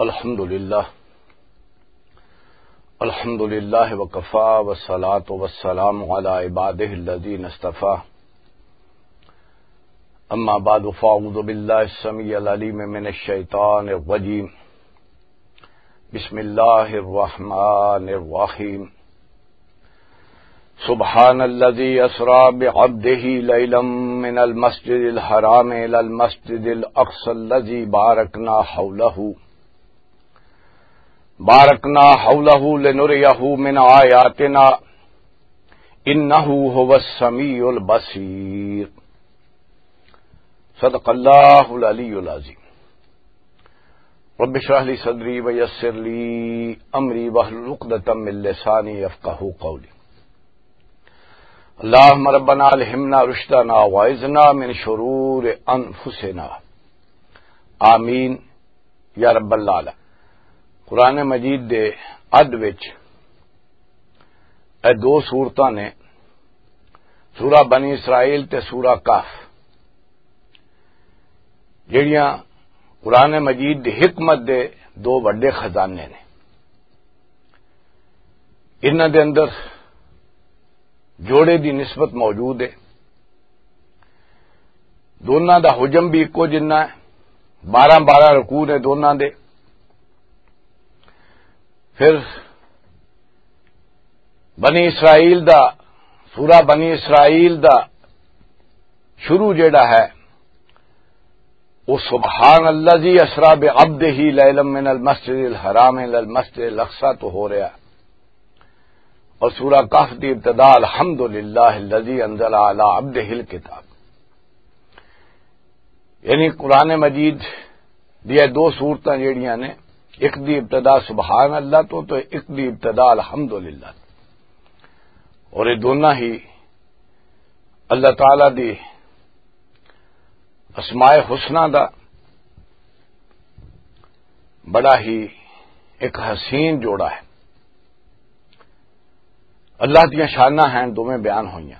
الحمد للہ وکفا والصلاۃ والسلام علی عبادہ الذین اصطفیٰ اما بعد فاعوذ باللہ السمیع العلیم من الشیطان الرجیم بسم اللہ الرحمن الرحیم سبحان الذی اسری بعبدہ لیلا من المسجد الحرام الی المسجد الاقصی الذی بارکنا حولہ لنریہ من آیاتنا انہ هو السمیع البصیر صدق اللہ العلی العظیم رب اشرح لی صدری ویسر لی امری واحلل عقدۃ من لسانی یفقہوا قولی اللہم ربنا الہمنا رشدنا واعذنا من شرور انفسنا آمین یا رب العالمین۔ قرآن مجید دے اد وچ اے دو سورتاں نے سورہ بنی اسرائیل تے سورہ کہف جڑیاں قرآن مجید دی حکمت دے دو بڑے خزانے نے۔ انہاں دے اندر جوڑے دی نسبت موجود ہے، دونوں دا حجم بھی اکو جنہ ہے، 12 رکوع نے دونوں دے۔ پھر بنی اسرائیل دا سورہ بنی اسرائیل دا شروع جیڑا ہے وہ سبحان الذی اسری بعبدہ لیلا من المسجد الحرام الی المسجد الاقصی تو ہو رہا ہے، اور سورہ کہف دی ابتدا الحمدللہ الذی انزل علی عبدہ الکتاب، یعنی قرآن مجید دی دو سورتاں جیڑیاں نے، ایک دی ابتدا سبحان اللہ تو ایک دی ابتدا الحمدللہ، اور یہ دونوں ہی اللہ تعالی دی اسماء حسنہ دا بڑا ہی ایک حسین جوڑا ہے۔ اللہ دیا شانہ ہیں دونوں بیان ہوئیاں۔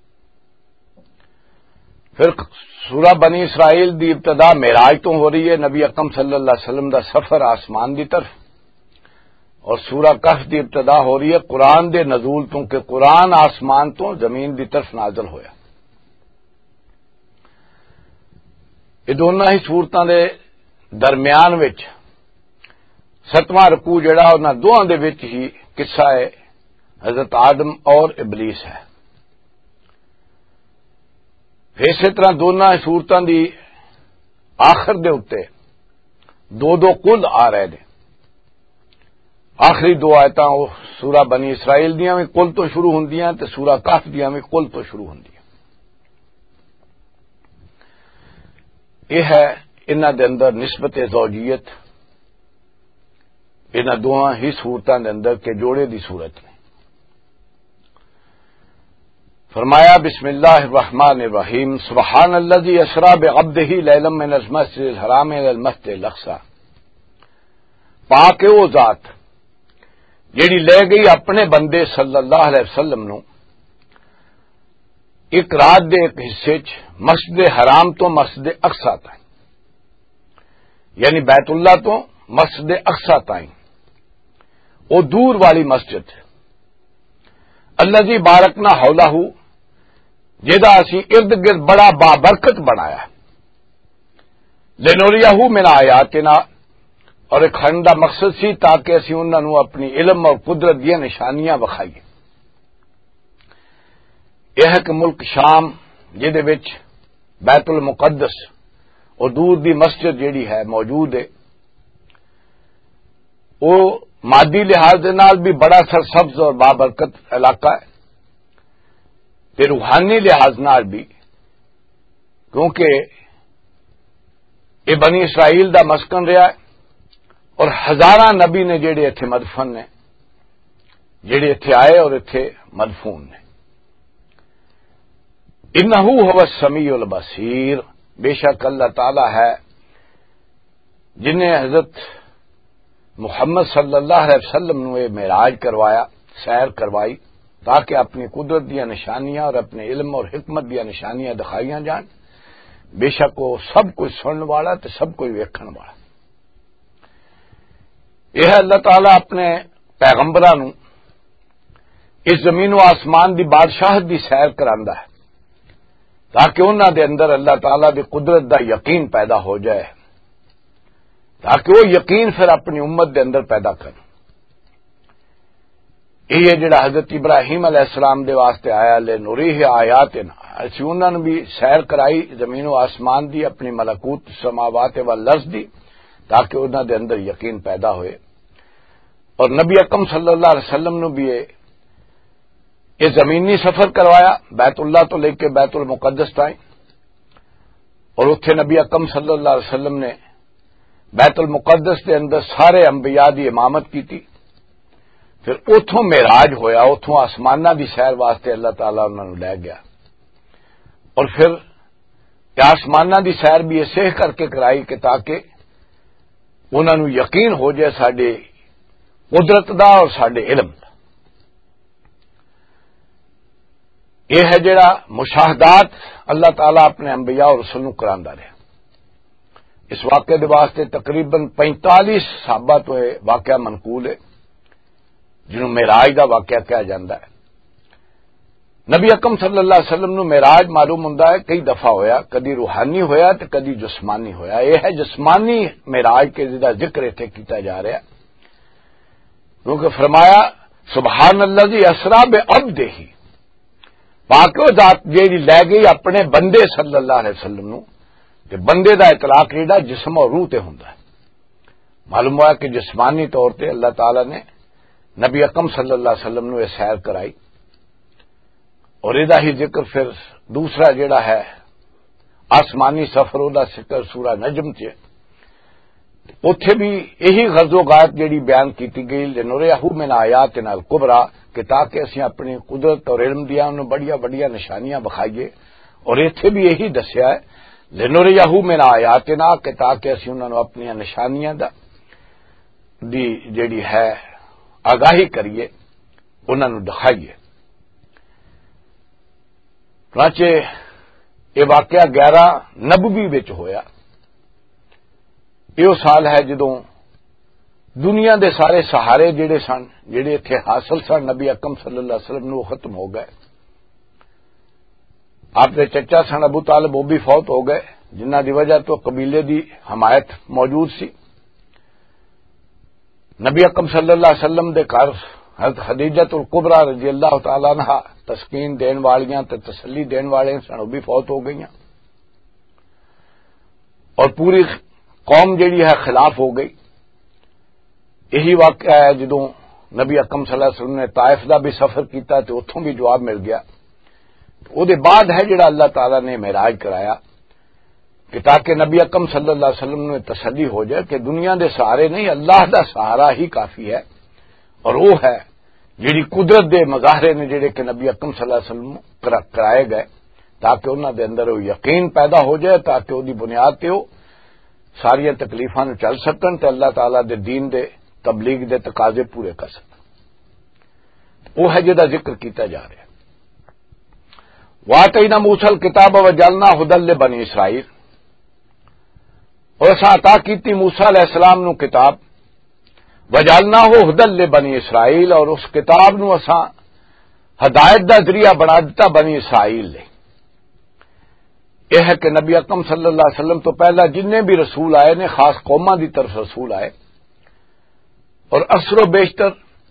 پھر سورہ بنی اسرائیل دی ابتدا معراج تو ہو رہی ہے، نبی اکرم صلی اللہ علیہ وسلم دا سفر آسمان دی طرف، اور سورہ کہف دی ابتدا ہو رہی ہے قرآن دے نزول تو کہ قرآن آسمان تو زمین دی طرف نازل ہویا۔ یہ دونوں ہی صورتاں دے درمیان وچ 7واں رکوع جڑا انہاں دوہاں دے وچ ہی قصہ ہے حضرت آدم اور ابلیس ہے۔ اسی طرح دونوں صورتاں دی آخر دے اتے دو قل آ رہے نے۔ آخری دو آیتاں وہ سورہ بنی اسرائیل دیاں بھی قل تو شروع ہوندیاں تے سورہ کہف دیاں بھی قل تو شروع ہوندیاں۔ یہ ہے انہاں دے اندر نسبت زوجیت، انہاں دوہاں ہی صورتاں دے اندر کے جوڑے دی صورت نے۔ فرمایا بسم اللہ الرحمن الرحیم سبحان الذی اسری بعبدہ لیلا من المسجد الحرام الی المسجد الاقصی، پاک ہے وہ ذات جیڑی لے گئی اپنے بندے صلی اللہ علیہ وسلم نو ایک رات دے ایک حصے چ مسجد حرام تو مسجد اقصی تائیں، یعنی بیت اللہ تو مسجد اقصی تائیں، وہ دور والی مسجد الذی بارکنا حولہ جہدا اسی ارد گرد بڑا بابرکت بنایا، لنریہ من آیاتنا، اور ایک کھنڈا مقصد سی تاکہ اسی انہوں اپنی علم اور قدرت دیا نشانیاں بخائیے۔ یہ ہے کہ ملک شام جہدے وچ بیت المقدس اور دور دی مسجد جیڑی ہے موجود ہے، وہ مادی لحاظ دے نال بھی بڑا سرسبز اور بابرکت علاقہ ہے، تے روحانی لحاظ نال بھی، کیونکہ یہ بنی اسرائیل دا مسکن رہا ہے، اور ہزاراں نبی نے جڑے اتھے مدفن نے، جڑے اتھے آئے اور اتھے مدفون نے۔ انہ هو السمیع البصیر، بے شک اللہ تعالی ہے جنہیں حضرت محمد صلی اللہ علیہ وسلم نے معراج کروایا، سیر کروائی، تاکہ اپنی قدرت دیا نشانیاں اور اپنے علم اور حکمت دیا نشانیاں دکھائیاں جان۔ بے شک وہ سب کچھ سنن والا تے سب کچھ ویکھن والا۔ یہ اللہ تعالی اپنے پیغمبراں نوں اس زمین و آسمان دی بادشاہت دی سیر کراندا ہے تاکہ انہاں دے اندر اللہ تعالی دی قدرت دا یقین پیدا ہو جائے، تاکہ وہ یقین پھر اپنی امت دے اندر پیدا کرن۔ یہ جڑا حضرت ابراہیم علیہ السلام دے واسطے آیا لے نوریہ آیاتنا، اسی انہاں نے بھی سیر کرائی زمین و آسمان دی، اپنی ملکوت سماوات والارض دی، تاکہ انہاں دے اندر یقین پیدا ہوئے۔ اور نبی اکرم صلی اللہ علیہ وسلم نے بھی یہ زمینی سفر کروایا بیت اللہ تو لے کے بیت المقدس تائیں، اور اتھے نبی اکرم صلی اللہ علیہ وسلم نے بیت المقدس کے اندر سارے انبیاء دی امامت کی تھی۔ پھر اتھوں معراج ہویا، اتھوں آسمانہ دی سیر واسطے اللہ تعالیٰ انہوں نے لے گیا، اور پھر آسمانہ دی سیر بھی اسے کر کے کرائی کہ تاکہ انہوں نے یقین ہو جائے ساڈے قدرت دا اور ساڈے علم دا۔ یہ ہے جڑا مشاہدات اللہ تعالیٰ اپنے انبیاء اور رسول نوں کراندا رہا۔ اس واقعے دے واسطے تقریباً 45 صحابہ تو یہ واقعہ منقول ہے جنہوں معراج دا واقعہ کہا جاتا ہے۔ نبی اکرم صلی اللہ علیہ وسلم نو معراج معلوم ہوندا ہے کئی دفعہ ہویا، کدی روحانی ہویا تے کدی جسمانی ہویا۔ یہ ہے جسمانی معراج کے جدا ذکر اتنے کیتا جا رہا ہے، کیونکہ فرمایا سبحان الذی اسری بعبدہ، پاک وہ ذات جیڑی لے گئی اپنے بندے صلی اللہ علیہ وسلم نو، تے بندے دا اطلاق جیڑا جسم اور روح تے ہوندا ہے۔ معلوم ہوا کہ جسمانی طور تے اللہ تعالی نے نبی اکرم صلی اللہ علیہ وسلم نو یہ سیر کرائی، اور یہ ہی ذکر پھر دوسرا جڑا ہے آسمانی سفر دا ذکر سورہ نجم چ، اتھے بھی یہی غرض و غایت جڑی بیان کیتی گئی لنریہ من آیاتنا الکبریٰ، کہ تاکہ اسی اپنی قدرت اور علم دیا انہوں بڑیا بڑیا نشانیاں بکھائیے، اور اتھے بھی یہی دسیا ہے لنریہ من آیاتنا، کہ تاکہ اسی انہوں اپنی نشانیاں دی جڑی ہے آگاہی کریے، انہوں نے دکھائیے۔ چنانچہ یہ واقعہ 11 نبوی وچ ہویا۔ یہ سال ہے جدوں دنیا دے سارے سہارے جڑے سن، جڑے اتنے حاصل سن نبی اکرم صلی اللہ علیہ وسلم وہ ختم ہو گئے۔ آپ کے چچا سن ابو طالب وہ بھی فوت ہو گئے، جنہ دی وجہ تو قبیلے دی حمایت موجود سی۔ نبی اکرم صلی اللہ علیہ وسلم دے گھر حضرت خدیجہ الکبریٰ رضی اللہ تعالی عنہ تسکین دین والیاں تے تسلی دین والے سن، وہ بھی فوت ہو گئیاں، اور پوری قوم جیڑی ہے خلاف ہو گئی۔ یہی واقعہ ہے جدوں نبی اکرم صلی اللہ علیہ وسلم نے طائف دا بھی سفر کیتا تے اتھوں بھی جواب مل گیا۔ او دے بعد ہے جڑا اللہ تعالی نے معراج کرایا کہ تاکہ نبی اکرم صلی اللہ علیہ وسلم نے تسلی ہو جائے کہ دنیا دے سہارے نہیں، اللہ دا سہارا ہی کافی ہے، اور وہ ہے جیڑی قدرت دے مظاہرے نے جڑے کہ نبی اکرم صلی اللہ علیہ وسلم کرائے گئے، تاکہ انہاں دے اندر وہ یقین پیدا ہو جائے، تاکہ وہ دی بنیاد تے وہ ساری تکلیفاں نو چل سکن تے اللہ تعالی دے دین دے تبلیغ دے تقاضے پورے کر سکن۔ وہ ہے جدا ذکر کیتا جا رہا ہے۔ وَآتَيْنَا مُوسَى الْكِتَابَ وَجَعَلْنَاهُ هُدًى لِّبَنِي إِسرائِيلَ، اور اساں عطا کیتی موسیٰ علیہ السلام نو کتاب، وَجَعَلْنَاهُ هُدًى لِّبَنِي إِسرائِيلَ، اور اس کتاب نو اساں ہدایت دا ذریعہ بنا دیتا بنی اسرائیل لے۔ یہ ہے کہ نبی اکرم صلی اللہ علیہ وسلم تو پہلا جننے بھی رسول آئے نے خاص قوماں دی طرف رسول آئے، اور اکثر و بیشتر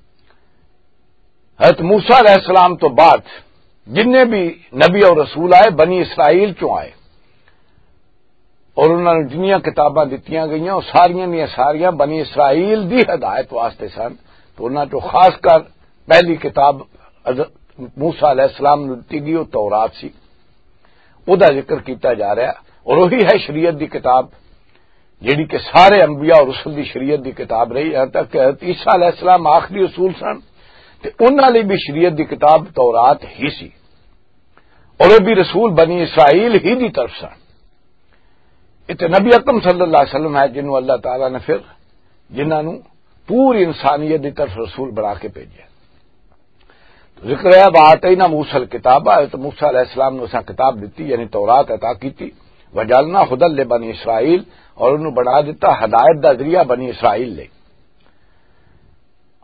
حضرت موسیٰ علیہ السلام تو بعد جننے بھی نبی اور رسول آئے بنی اسرائیل چوں آئے، اور انہوں نے جنیاں کتاباں دتیاں گئیاں اور ساریاں بنی اسرائیل دی ہدایت واسطے سن۔ تو انہوں نے خاص کر پہلی کتاب حضرت موسیٰ علیہ السلام نے دتی گئی وہ تورات سی، او دا ذکر کیتا جا رہا ہے، اور وہی ہے شریعت دی کتاب جیڑی کہ سارے انبیاء اور رسول دی شریعت دی کتاب رہی، یہاں تک کہ حضرت عیسیٰ علیہ السلام آخری رسول سن تے انہاں لئی بھی شریعت دی کتاب تورات ہی سی، اور وہ بھی رسول بنی اسرائیل ہی دی طرف سن۔ تے نبی اکرم صلی اللہ علیہ وسلم ہے جنہوں اللہ تعالیٰ نے پھر جنہاں نو پوری انسانیت دی طرف رسول بنا کے بھیجا۔ ذکر ہے وَآتَيْنَا مُوسَى الْكِتَابَ، حضرت موسیٰ علیہ السلام نے اساں کتاب دیتی یعنی تورات عطا کیتی، وَجَعَلْنَاهُ هُدًى لِّبَنِي إِسرائِيلَ، اور انہوں بنا دیتا ہدایت دا ذریعہ بنی اسرائیل لے۔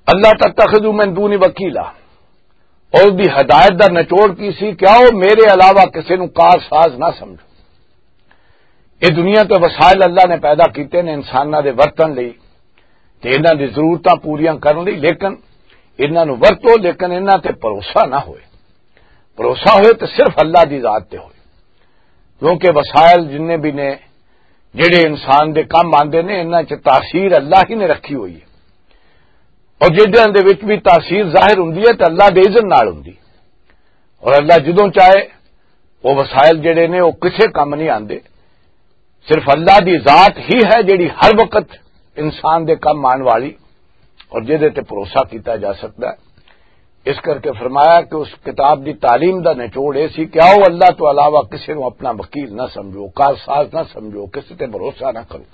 اللہ تتخذوا من دونی وکیلا، اور دی ہدایت دا نچوڑ کی سی کہ آؤ میرے علاوہ کسی نو کار ساز نہ سمجھو۔ یہ دنیا تو وسائل اللہ نے پیدا کیتے نے انساناں دے ورتن لئی تے انہاں دی ضرورتاں پوریاں کرن لئی، لیکن انہاں نو ورتو، لیکن انہاں تے بھروسہ نہ ہوئے۔ بھروسہ ہوئے تو صرف اللہ دی ذات تے ہوئے، کیونکہ وسائل جن بھی نے جڑے انسان دے کم آندے نے انہاں چ تاثیر اللہ ہی نے رکھی ہوئی ہے، اور جہاں دے وچ بھی تاثیر ظاہر ہوندی ہے تو اللہ دے اذن نال ہوندی، اور اللہ جدوں چاہے وہ وسائل جڑے نے وہ کسے کم نہیں آندے، صرف اللہ دی ذات ہی ہے جڑی ہر وقت انسان دے کم آن والی اور جہدے تے بھروسہ کیتا جا سکتا ہے۔ اس کر کے فرمایا کہ اس کتاب دی تعلیم دا نچوڑ یہ سی کہ آؤ اللہ تو علاوہ کسی نو اپنا وکیل نہ سمجھو، کارساز نہ سمجھو، کسی تے بھروسہ نہ کرو۔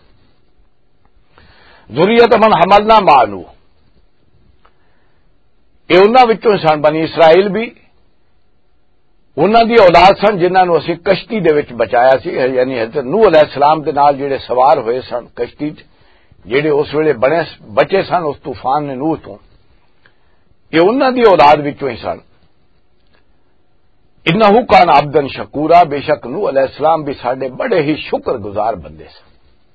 ذریت من حملنا مع نوح، یہ انہاں وچوں سن بنی اسرائیل بھی، انہاں دی اولاد سن جنہاں نو اسی کشتی دے وچ بچایا سی، یعنی حضرت نوح علیہ السلام دے نال جڑے سوار ہوئے سن کشتی چ، جڑے اس ویلے بچے سن اس طوفان نے نوح تو، یہ انہاں دی اولاد وچوں ہی سن۔ انہ کان عبدا شکورا، بے شک نوح علیہ السلام بھی ساڈے بڑے ہی شکر گزار بندے سن۔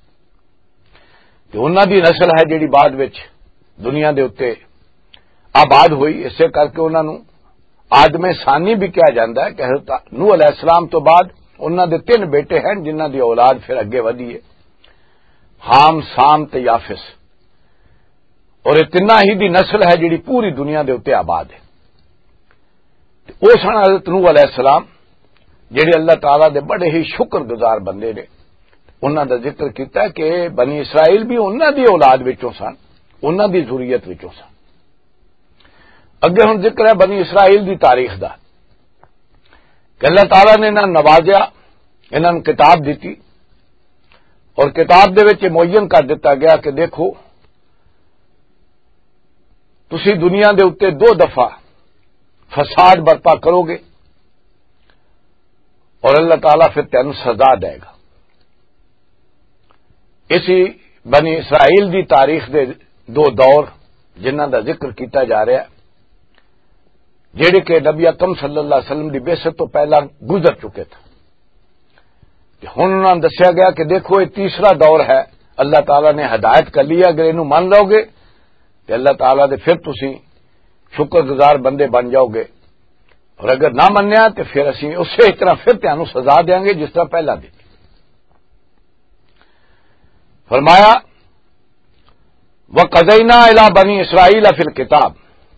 کہ انہاں دی نسل ہے جڑی بعد وچ دنیا دے اوتے آباد ہوئی، اسے کر کے انہاں نو آدم ثانی بھی کہا جاتا ہے کہ حضرت نوح علیہ السلام تو بعد انہاں دے 3 بیٹے ہیں جنہاں دی اولاد پھر اگے ودی ہے، حام، سام تے یافس، اور یہ تیناں ہی دی نسل ہے جڑی پوری دنیا دے اوتے آباد ہے۔ وہ سن حضرت نوح علیہ السلام جڑے اللہ تعالیٰ دے بڑے ہی شکر گزار بندے نے۔ انہاں دا ذکر کیتا ہے کہ بنی اسرائیل بھی انہاں دی اولاد وچوں سن، انہاں دی ذریت وچوں سن۔ اگے ہن ذکر ہے بنی اسرائیل دی تاریخ دا کہ اللہ تعالیٰ نے انہاں نوازیا، انہاں نوں کتاب دیتی، اور کتاب دے وچ معین کر دیتا گیا کہ دیکھو تسی دنیا دے اوتے 2 دفعہ فساد برپا کرو گے اور اللہ تعالیٰ پھر تینوں سزا دے گا۔ اسی بنی اسرائیل دی تاریخ دے 2 دور جنہاں دا ذکر کیتا جا رہا ہے، جہے کہ نبی اکرم صلی اللہ علیہ وسلم دی بعثت تو پہلا گزر چکے تھے۔ ہن انہوں نے دسیا گیا کہ دیکھو یہ تیسرا دور ہے، اللہ تعالیٰ نے ہدایت کر لیا، اگر انہوں مان لو گے تو اللہ تعالیٰ دے پھر تسی شکر گزار بندے بن جاؤ گے، اور اگر نہ منیا تو پھر اسی اسی طرح پھر تمہیں سزا دیں گے جس طرح پہلا دی۔ فرمایا وَقَضَيْنَا إِلَىٰ بَنِي إِسْرَائِيلَ فِي الْكِتَابِ،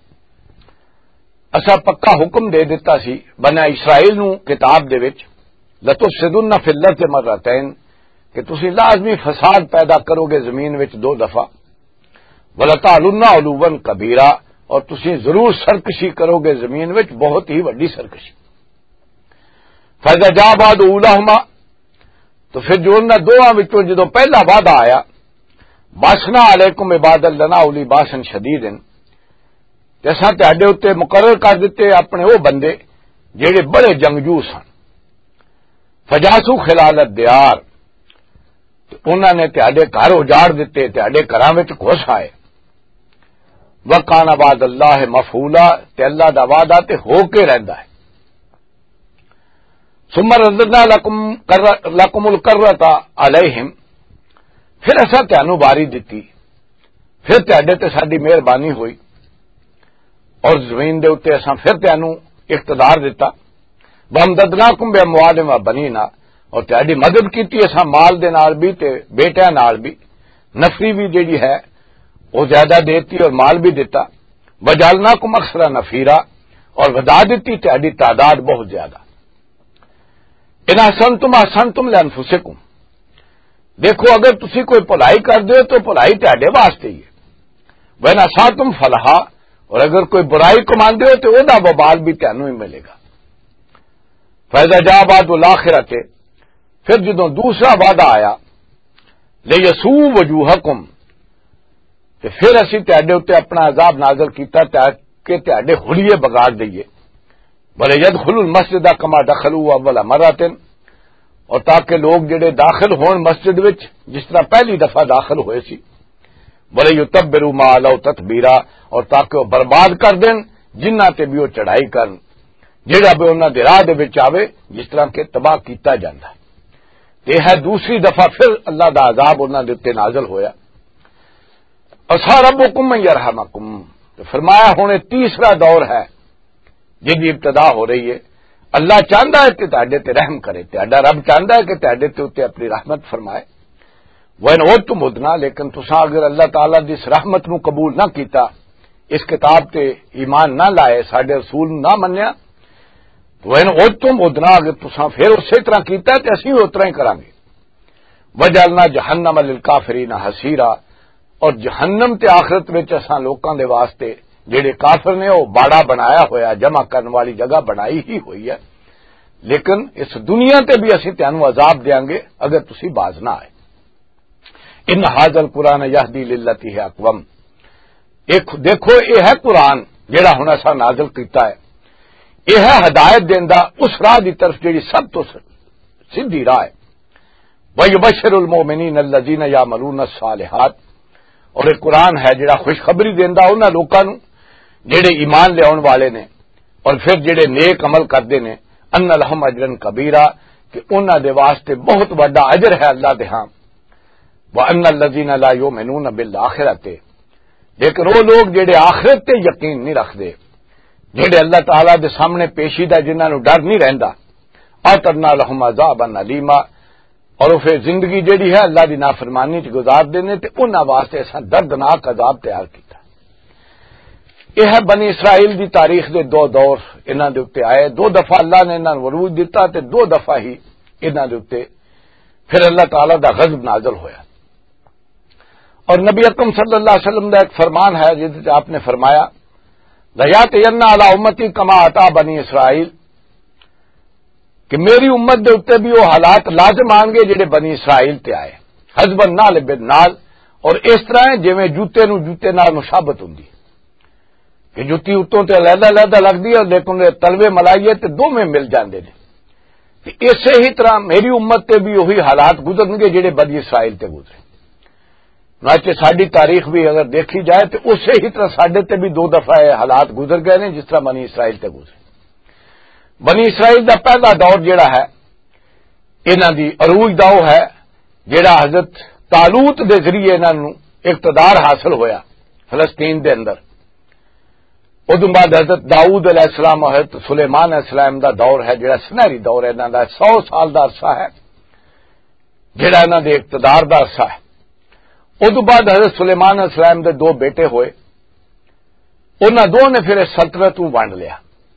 اسا پکا حکم دے دیتا سی بنی اسرائیل نو کتاب دے وچ لَتُفْسِدُنَّ فِي الْأَرْضِ مَرَّتَيْنِ، کہ تسی لازمی فساد پیدا کرو گے زمین وچ 2 دفعہ، وَلَتَعْلُنَّ عُلُوًّا كَبِيرًا، اور تسی ضرور سرکشی کرو گے زمین وچ، بہت ہی وڈی سرکشی۔ فَإِذَا جَاءَ وَعْدُ أُولَاهُمَا، تو پھر جو انہاں دوواں وچوں جدوں پہلا وعدہ آیا، بَعَثْنَا عَلَيْكُمْ عِبَادًا لَنَا أُولِي بَأْسٍ شَدِيدٍ، جیسا تہاڈے اوتے مقرر کر دیتے اپنے وہ بندے جہے بڑے جنگجو سن، فجاسو خلال الدیار، انہوں نے تہاڈے گھر اجاڑ دیتے، تہاڈے گھراں وچ گھس آئے۔ وکان وعد اللہ مفعولا، تے اللہ دا وعدہ تے ہو کے رہندا ہے۔ ثم رددنا لکم الکرۃ علیہم، پھر اسا تانوں باری دتی، پھر تہاڈے تے ساڈی مہربانی ہوئی، اور زمین دے اوتے اساں پھر تانوں اقتدار دیتا۔ وَأَمْدَدْنَاكُمْ بِأَمْوَالٍ وَبَنِينَ، اور تہاڈی مدد کیتی اساں مال دے نال بھی تے بیٹیاں نال بھی، نفری بھی جیڑی ہے وہ زیادہ دیتی اور مال بھی دیتا۔ وَجَعَلْنَاكُمْ أَكْثَرَ نَفِيرًا، اور ودا دیتی تہاڈی تعداد بہت زیادہ۔ اِنْ أَحْسَنْتُمْ أَحْسَنْتُمْ لِأَنفُسِكُمْ، دیکھو اگر تسی کوئی بھلائی کر دیو تو بھلائی تہاڈے واسطے ہی ہے۔ وَإِنْ أَسَأْتُمْ فَلَهَا، اور اگر کوئی برائی کماندے ہو تو وہ دا وبال بھی تانوں ہی ملے گا۔ فَإِذَا جَاءَ وَعْدُ الْآخِرَةِ، پھر جدوں دوسرا وعدہ آیا، لِيَسُوءُ وُجُوهَكُمْ، کہ پھر اسی تہاڈے اوتے اپنا عذاب نازل کیتا تاکہ تہاڈے حلیے بگاڑ دئیے۔ وَلِيَدْخُلُوا الْمَسْجِدَ كَمَا دَخَلُوا أَوَّلَ مَرَّةٍ، اور تاکہ لوگ جڑے داخل ہون مسجد وچ جس طرح پہلی دفعہ داخل ہوئے سی، وَلَيُتَبِّرُوا مَا عَلَوْا تَتْبِيرًا، اور تاکہ وہ برباد کر دیں جنہ تے بھی وہ چڑھائی کرن جہاں بھی انہوں دے راہ دے وچ آوے، جس طرح کہ تباہ کیتا جاندا ہے۔ یہ ہے دوسری دفعہ پھر اللہ دا عذاب انہوں دے تے نازل ہویا۔ عَسَىٰ رَبُّكُمْ أَن يَرْحَمَكُمْ، تو فرمایا ہن تیسرا دور ہے جن کی ابتدا ہو رہی ہے۔ اللہ چاہتا ہے کہ تہاڈے تے رحم کرے، تہاڈا رب چاہتا ہے کہ تہاڈے تے اُتے اپنی رحمت فرمائے۔ وَإِنْ عُدْتُمْ عُدْنَا، لیکن تساں اگر اللہ تعالیٰ دی اس رحمت نو قبول نہ کیتا، اس کتاب تے ایمان نہ لائے، ساڈے رسول نہ منیا، وَإِنْ عُدْتُمْ عُدْنَا، اگر تساں پھر اسی طرح کیتا تے اسی بھی اترا ہی کریں گے۔ وَجَعَلْنَا جَهَنَّمَ لِلْكَافِرِينَ حَصِيرًا، اور جہنم تے آخرت وچ اساں لوکاں دے واسطے جڑے کافر نے وہ باڑا بنایا ہویا، جمع کرنے والی جگہ بنائی ہی ہوئی ہے، لیکن اس دنیا تے بھی اسی تانوں عذاب دیاں گے اگر تسی باز نہ آئے۔ ان ھذا القرآن یہدی للتی ہے اقوم، دیکھو یہ ہے قرآن جڑا ہن اساں نازل کیتا ہے، یہ ہے ہدایت دیندا اس راہ دی طرف جڑی سب تو سیدھی راہ ہے۔ وَيُبَشِّرُ الْمُؤْمِنِينَ الَّذِينَ يَعْمَلُونَ الصَّالِحَاتِ، اور یہ قرآن ہے جڑا خوشخبری دیندا انہاں لوکاں نوں جڑے ایمان لے آن والے نے اور پھر جڑے نیک عمل کردے نے، ان لہم اجرا کبیرا، کہ انہاں دے واسطے بہت بڑا اجر ہے اللہ دے ہاں۔ وَأَنَّ الَّذِينَ لَا يُؤْمِنُونَ بِالْآخِرَةِ، لیکن وہ لوگ جڑے آخرت تے یقین نہیں رکھدے، جڑے اللہ تعالیٰ دے سامنے پیشیدہ جنہاں نوں ڈر نہیں رہندا، اعتدنا لہم عذابا علیما، اور وہ پھر زندگی جڑی ہے اللہ دی نافرمانی چ گزار دینے تے انہاں واسطے اساں دردناک عذاب تیار کیتا۔ یہ ہے بنی اسرائیل دی تاریخ دے دو دور انہاں دے اوتے آئے، دو دفعہ اللہ نے انہاں نوں عروج دتا تے دو دفعہ ہی انہاں دے اوتے پھر اللہ تعالیٰ دا غضب نازل ہویا۔ اور نبی اکرم صلی اللہ علیہ وسلم کا ایک فرمان ہے جس میں آپ نے فرمایا لَيَأْتِيَنَّ عَلَىٰ أُمَّتِي كَمَا أَتَىٰ بَنِي اسرائیل، کہ میری امت دے اوتے بھی وہ حالات لازم آن گے جڑے بنی اسرائیل تے آئے، حزب النال بالنال، اور اس طرح جویں جوتے نو جوتے نال مشابت ہوندی کہ جُتی اتوں تے علیحدہ علیحدہ لگدی ہے لیکن تلوے ملائیے تے دو میں مل جاندے نے۔ اسی ہی طرح میری امت تے بھی وہی حالات گزرن گے جڑے بنی اسرائیل تے گزرے۔ چنانچہ ساری تاریخ بھی اگر دیکھی جائے تو اسی ہی طرح ساڈے تے بھی دو دفعہ حالات گزر گئے نے جس طرح بنی اسرائیل تے گزرے۔ بنی اسرائیل دا پہلا دور جڑا ہے انہاں دی عروج دا وہ ہے جڑا حضرت طالوت دے ذریعے انہاں نوں اقتدار حاصل ہویا فلسطین دے اندر۔ ادو بعد حضرت داؤد علیہ السلام اور حضرت سلیمان علیہ السلام دا دور ہے جڑا سنہری دور ہے، انہاں دا 100 سال دا عرصہ ہے جڑا انہاں دے اقتدار دا عرصہ ہے۔ ادو بعد حضرت سلیمان علیہ السلام دے دو بیٹے ہوئے، انہاں دو نے پھر سلطنت کو ونڈ لیا،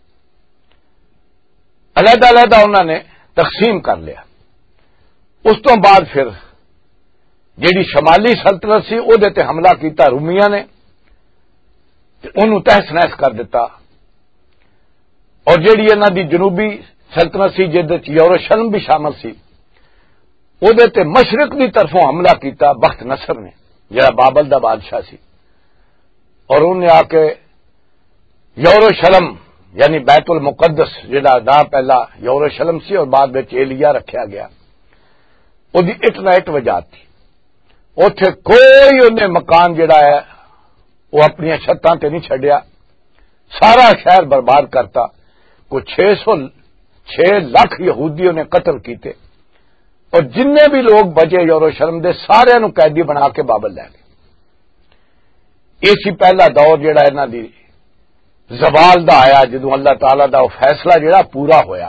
علیحدہ علیحدہ انہوں نے تقسیم کر لیا۔ اس تو بعد پھر جیڑی شمالی سلطنت سی او دے تے حملہ کیتا رومیاں نے، انہوں تہس نہس کر دیتا، اور جیڑی انہاں دی جنوبی سلطنت سی جہد یروشلم بھی شامل سی، او دے تے مشرق دی طرفوں حملہ کیتا بخت نصر نے جڑا بابل دا بادشاہ سی، اور انہوں نے آ کے یروشلم یعنی بیت المقدس جڑا دا پہلا یروشلم سی اور بعد وچ ایلیا رکھیا گیا، او دی اٹ نہ اٹ وجات تھی، اوتھے کوئی انہیں مکان جڑا ہے وہ اپنی چھتاں تے نہیں چھڈیا، سارا شہر برباد کرتا، کوئی 6 لاکھ یہودیوں نے قتل کیتے، اور جننے بھی لوگ بچے یروشلم دے سارے نو قیدی بنا کے بابل لے گئے۔ اسی پہلا دور جڑا انہاں دی زوال دا آیا جدوں اللہ تعالی دا فیصلہ جڑا پورا ہویا۔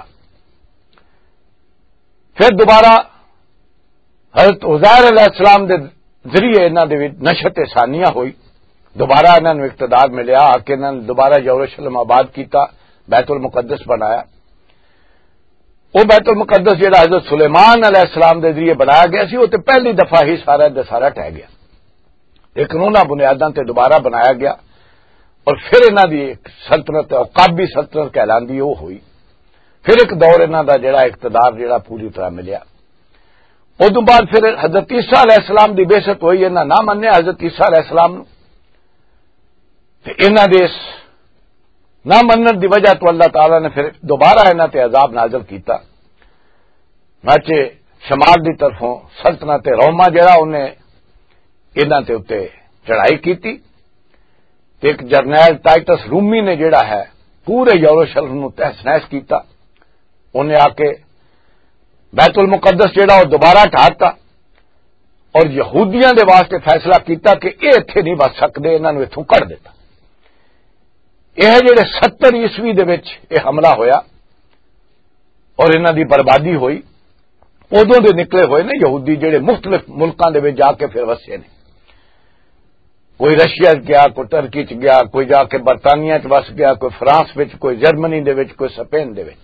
پھر دوبارہ حضرت عزیر علیہ السلام دے ذریعے انہاں دے نشت ثانیہ ہوئی، دوبارہ انہاں نوں اقتدار ملیا، آ کے انہاں نے دوبارہ یروشلم آباد کیتا، بیت المقدس بنایا۔ وہ بیت المقدس جڑا حضرت سلیمان علیہ السلام دے ذریعے بنایا گیا سی، وہ تے پہلی دفعہ ہی سارا دے سارا ٹہ گیا، لیکن انہاں بنیاداں تے دوبارہ بنایا گیا، اور پھر انہاں دی ایک سلطنت عقابی سلطنت کہلاندی وہ ہوئی۔ پھر ایک دور انہاں دا جڑا اقتدار جڑا پوری طرح ملیا۔ ادو بعد پھر حضرت عیسیٰ علیہ السلام دی بعثت ہوئی، انہاں نہ منیا حضرت عیسیٰ علیہ السلام نو، تے انہاں دے نہ منن دی وجہ تو اللہ تعالی نے پھر دوبارہ انہاں تے عذاب نازل کیتا۔ چنانچہ شمال دی طرفوں سلطنت روما جڑا انہیں انہاں تے اتے چڑھائی کی ایک جرنیل ٹائٹس رومی نے جڑا ہے پورے یروشلم نو تہس نہس کیتا. انہیں آ کے بیت المقدس جڑا وہ دوبارہ ٹھاتا اور یہودیاں دے واسطے فیصلہ کیتا کہ یہ اتنے نہیں بچ سکتے، انہوں نے اتوں کٹ دیتا. یہ جڑے 70 عیسوی دے وچ یہ حملہ ہویا اور انہاں دی بربادی ہوئی. ادوں دے نکلے ہوئے نے یہودی جڑے مختلف ملکاں دے وچ جا کے پھر وسے نے. کوئی رشیا گیا، کوئی ٹرکی چ گیا، کوئی جا کے برطانیہ چ وس گیا، کوئی فرانس وچ، کوئی جرمنی دے وچ، کوئی سپین دے وچ.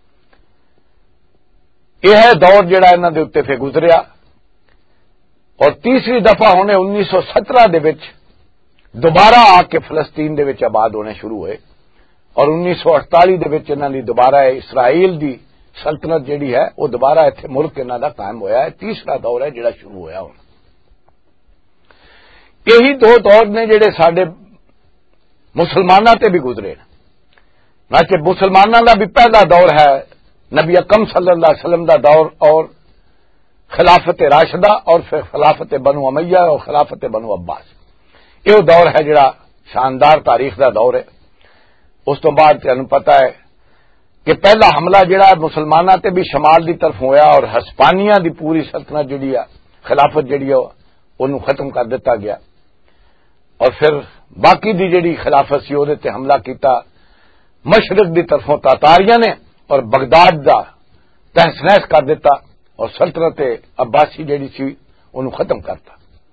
یہ دور جڑا انہاں دے اوتے پھر گزریا اور تیسری دفعہ ہونے 1917 دے وچ دوبارہ آ کے فلسطین دے وچ آباد ہونے شروع ہوئے اور 1948 دے وچ انہاں دی دوبارہ اسرائیل دی سلطنت جڑی ہے وہ دوبارہ ایتھے ملک انہاں دا قائم ہویا ہے. تیسرا دور ہے جڑا شروع ہویا ہن. یہی دو دور نے جڑے ساڈے مسلماناں تے بھی گزرے نہ کہ مسلماناں دا بھی پہلا دور ہے نبی اکرم صلی اللہ علیہ وسلم دا دور اور خلافت راشدہ اور پھر خلافت بنو امیہ اور خلافت بنو عباس. یہ دور ہے جڑا شاندار تاریخ دا دور ہے. اس تو بعد تمہیں پتہ ہے کہ پہلا حملہ جڑا مسلماناں تے بھی شمال دی طرف ہویا اور ہسپانیہ دی پوری سلطنت جڑی ہے خلافت جڑی ہے انہوں ختم کر دیتا گیا اور پھر باقی دی جڑی خلافت سی وہ تے حملہ کیتا مشرق دی طرفوں تاتاریاں نے اور بغداد دا تہس نہس کر دیتا اور سلطنت عباسی جڑی سی انہوں ختم کرتا.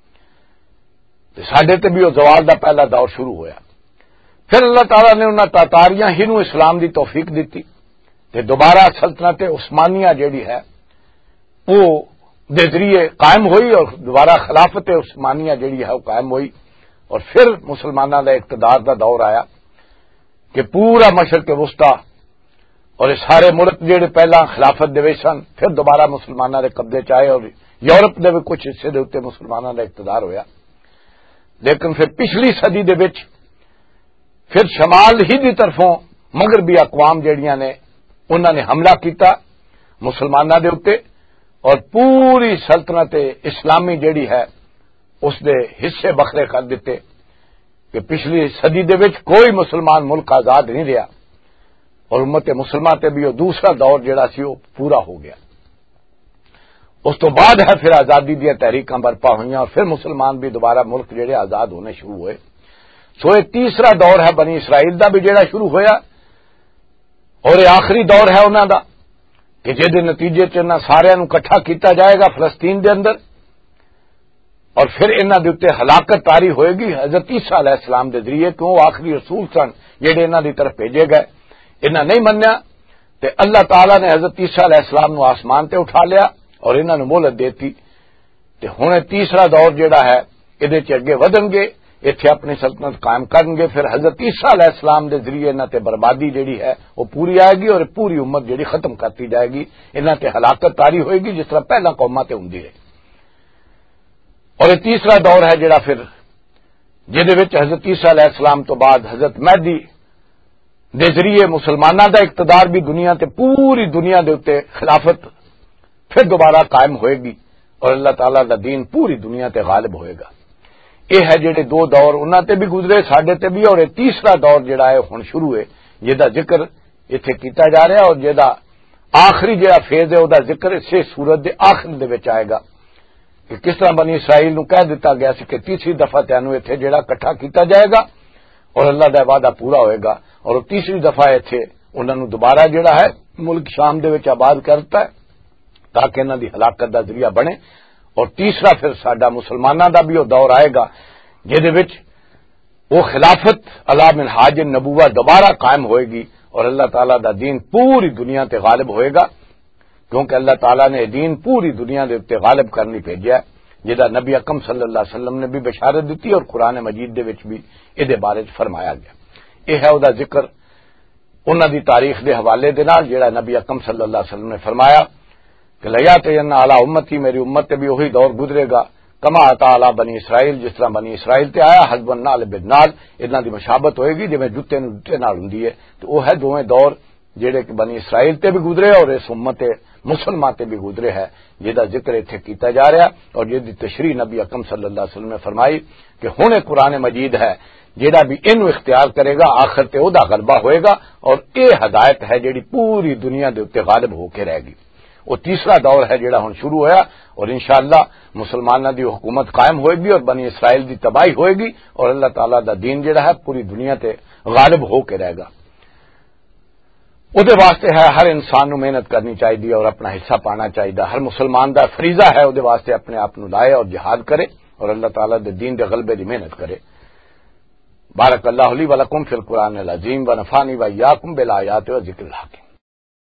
ساڈے تے بھی وہ زوال دا پہلا دور شروع ہویا. پھر اللہ تعالیٰ نے انہاں تاتاریاں ہی نو اسلام دی توفیق دیتی تے دوبارہ سلطنت عثمانیہ جڑی ہے وہ دے ذریعے قائم ہوئی اور دوبارہ خلافت عثمانیہ جڑی ہے وہ قائم ہوئی اور پھر مسلمانوں کا اقتدار دا دور آیا کہ پورا مشرق وسطی اور یہ سارے ملک جڑے پہلا خلافت دے سن پھر دوبارہ مسلمانوں کے قبضے چائے اور یورپ دے بھی کچھ حصے دے اوتے مسلمانوں کا اقتدار ہویا. لیکن پھر پچھلی صدی دے وچ پھر شمال ہی دی طرفوں مغربی اقوام جڑیاں نے انہوں نے حملہ کیتا مسلمانوں دے اوتے اور پوری سلطنت اسلامی جڑی ہے اس دے حصے بکھرے کر دیتے کہ پچھلی صدی دے وچ کوئی مسلمان ملک آزاد نہیں رہا اور امت مسلمہ تے بھی وہ دوسرا دور جڑا سی وہ پورا ہو گیا. اس تو بعد ہے پھر آزادی دیا تحریکاں برپا ہوئیں اور پھر مسلمان بھی دوبارہ ملک جڑے آزاد ہونے شروع ہوئے. سو یہ تیسرا دور ہے بنی اسرائیل دا بھی جڑا شروع ہویا اور یہ آخری دور ہے انہاں دا کہ جے دے نتیجے چ انہاں سارے نو کٹھا کیتا جائے گا فلسطین دے اندر اور پھر انہاں دے اوتے ہلاکت طاری ہوئے گی حضرت عیسیٰ علیہ السلام دے ذریعے کیوں آخری رسول سن جڑے انہاں دی طرف بھیجے گئے. انہاں نہیں منیا تے اللہ تعالیٰ نے حضرت عیسیٰ علیہ السلام نو آسمان تے اٹھا لیا اور انہاں نو مہلت دیتی تے ہن تیسرا دور جڑا ہے ادے چ اگے ودن گے ایتھے اپنی سلطنت قائم کرن گے. پھر حضرت عیسیٰ علیہ السلام دے ذریعے انہاں تے بربادی جڑی ہے وہ پوری آئے گی اور پوری امت جڑی ختم کرتی جائے گی. انہاں تے ہلاکت طاری ہوئے گی جس طرح پہلا قوماں تے ہوندی ہے. اور یہ تیسرا دور ہے جڑا پھر جہدے وچ حضرت عیسیٰ علیہ السلام تو بعد حضرت مہدی دے ذریعے مسلماناں دا اقتدار بھی دنیا تے پوری دنیا دے اوتے خلافت پھر دوبارہ قائم ہوئے گی اور اللہ تعالیٰ دا دین پوری دنیا تے غالب ہوئے گا. یہ ہے جڑے دو دور انہاں تے بھی گزرے ساڈے تے بھی اور یہ تیسرا دور جڑا ہے ہن شروع ہے جہدا ذکر ایتھے کیتا جا رہا ہے اور جہدا آخری جڑا فیز ہے او دا ذکر اسی سورت دے آخر دے وچ آئے گا کہ کس طرح بنی اسرائیل نو کہہ دیتا گیا سی کہ تیسری دفعہ تینوں ایتھے جڑا اکٹھا کیتا جائے گا اور اللہ دا وعدہ پورا ہوئے گا اور تیسری دفعہ ایتھے انہاں نو دوبارہ جڑا ہے ملک شام دے وچ آباد کرتا ہے تاکہ انہاں دی ہلاکت دا ذریعہ بنے. اور تیسرا پھر ساڈا مسلماناں دا بھی وہ دور آئے گا جہدے وچ وہ خلافت علی منہاج النبوہ دوبارہ قائم ہوئے گی اور اللہ تعالیٰ دا دین پوری دنیا تے غالب ہوئے گا کیونکہ اللہ تعالیٰ نے دین پوری دنیا دے تے غالب کرنی بھیجا ہے جہاں نبی اکرم صلی اللہ علیہ وسلم نے بھی بشارت دیتی اور قرآن مجید دے وچ بھی یہ بارے فرمایا گیا. یہ ہے وہ ذکر انہاں دی تاریخ دے حوالے دے نال جہاں نبی اکرم صلی اللہ علیہ وسلم نے فرمایا کہ لیاتین علی امتی میری امت تے بھی وہی دور گزرے گا کما عطا علی بنی اسرائیل جس طرح بنی اسرائیل تے آیا حسب النال بالنال انہاں دی مشابت ہوئے گی جویں جوتے نال ہوندی ہے تو وہ ہے دوویں دور جڑے کہ بنی اسرائیل تے بھی گزرے اور اس امت مسلمان تے بھی گزرے ہے جہاں ذکر اتنے کیتا جا رہا اور جہی تشریح نبی اکرم صلی اللہ علیہ وسلم نے فرمائی کہ ہن قرآن مجید ہے جہاں بھی انو اختیار کرے گا آخر تے دا غلبہ ہوئے گا اور یہ ہدایت ہے جہی پوری دنیا دے اتنے غالب ہو کے رہے گی. وہ تیسرا دور ہے جہاں ہن شروع ہویا اور انشاءاللہ مسلمانوں دی حکومت قائم ہوئے گی اور بنی اسرائیل دی تباہی ہوئے گی اور اللہ تعالیٰ دا دین جہاں ہے پوری دنیا تے غالب ہو کے رہے گا. وہ واسطے ہے ہر انسان نو محنت کرنی چاہیے اور اپنا حصہ پانا چاہیے. ہر مسلمان دا فریضہ ہے وہ واسطے اپنے آپ نو لائے اور جہاد کرے اور اللہ تعالیٰ دے دین دے غلبے دی محنت کرے. بارک اللہ لی ولکم فی القرآن العظیم ونفعنی وایاکم بالآیات و ذکر الحکیم.